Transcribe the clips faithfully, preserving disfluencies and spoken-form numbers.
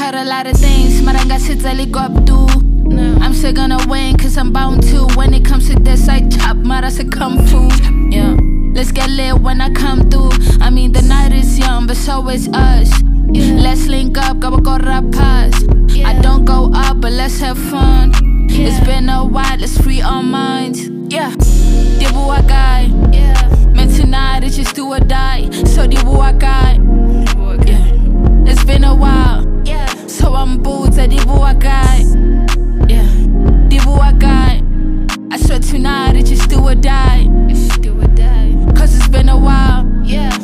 Heard a lot of things, maranga sitali go up do. I'm still gonna win, cause I'm bound to. When it comes to this, I chop, mara se kung fu. Yeah, let's get lit when I come through. I mean, the night is young, but so is us. Yeah. Let's link up, go go past. Yeah. I don't go up, but let's have fun. Yeah. It's been a while, let's free our minds. Yeah, Dibu Akai. Yeah, man, tonight it's just do or die. So Dibu Akai. Yeah, it's been a while. Yeah, so I'm boots at Dibu Akai. Yeah, Dibu Akai. I swear tonight it's just do or die. It's do or die. Cause it's been a while. Yeah.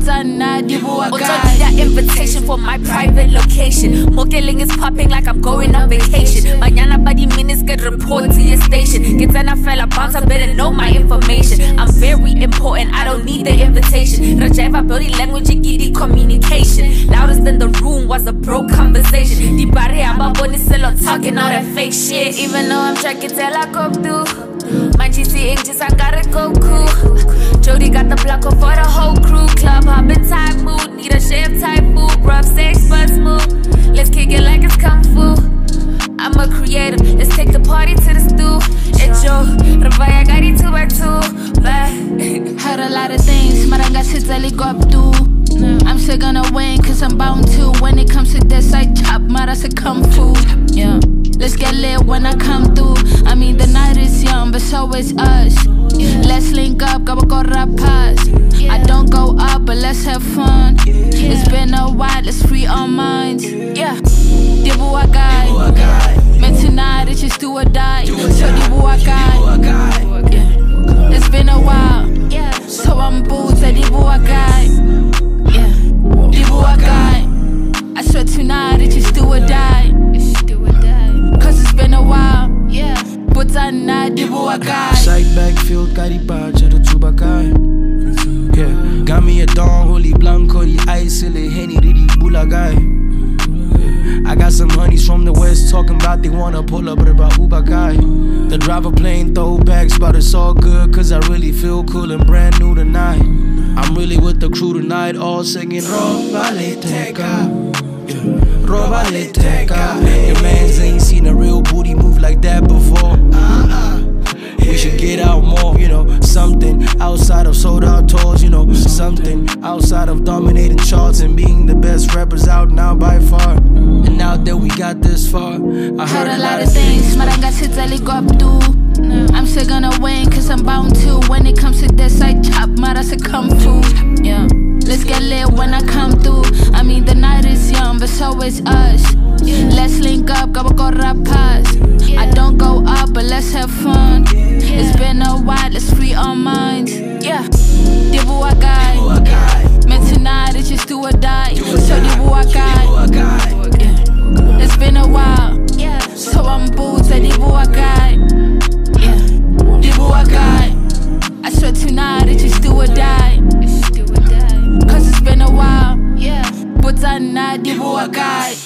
That invitation for my private location. Mokeling is popping like I'm going on vacation. Mañana body minutes get report to your station. Get an fella bounce, I better know my information. I'm very important, I don't need the invitation. Rajaiva body language and giddy communication. Loudest in the room was a bro conversation. Di barre aba boni selo talking all that fake shit. Even though I'm checking tell I go through. Manchi seeing just I gotta go cool. Jody got the block for the whole crew. Club hopping type mood, need a chef type food. Rough sex but smooth. Let's kick it like it's kung fu. I'm a creator, let's take the party to the stew. It's Joe, Ravaya got it two by two. Bye. Heard a lot of things, maranga sitali go up do. I'm still gonna win, cause I'm bound to. When it comes to this, I chop, mara se kung fu. Yeah, let's get lit when I come through. I mean, the night is young, but so is us. Yeah. Let's link up, go go past. Yeah. I don't go up, but let's have fun. Yeah. It's been a while, let's free our minds. Yeah, Dibu Akai. Man, tonight it's just do or die. So Dibu Akai. Yeah, it's been a while. Yeah, so I'm boots at Dibu Akai. Yeah, Dibu Akai. I swear tonight it's just do or die. It's do or die. Cause it's been a while. Yeah. Psych backfield, Caripacha, the Tubakai. Yeah, got me a Don, Holy Blanco, the ice, silly, Henny, Didi, Bulagai. I got some honeys from the west talking about they wanna pull up, but about Ubakai. The driver playing throwbacks, but it's all good, cause I really feel cool and brand new tonight. I'm really with the crew tonight, all singing Robale Teka. Robale Teka. Your mans ain't seen a real booty move like that before. We should get out more, you know. Something outside of sold out tours, you know. Something outside of dominating charts and being the best rappers out now by far. And now that we got this far, I heard a lot of things. Maranga sitali go up do. I'm still gonna win, cause I'm bound to. When it comes to this, I chop, mara se kung fu. Yeah, let's get lit when I come through. I mean, the night is young, but so is us. Let's link up, go go past. I don't go up, but let's have fun. It's been a while, let's free our minds. Yeah, Dibu Akai. Man, tonight it's just do or die. So Dibu Akai. Yeah, it's been a while. Yeah, so I'm boots at Dibu Akai. Yeah, Dibu Akai. I swear tonight it's just do or die. Cause it's been a while. Yeah, but I'm not Dibu Akai.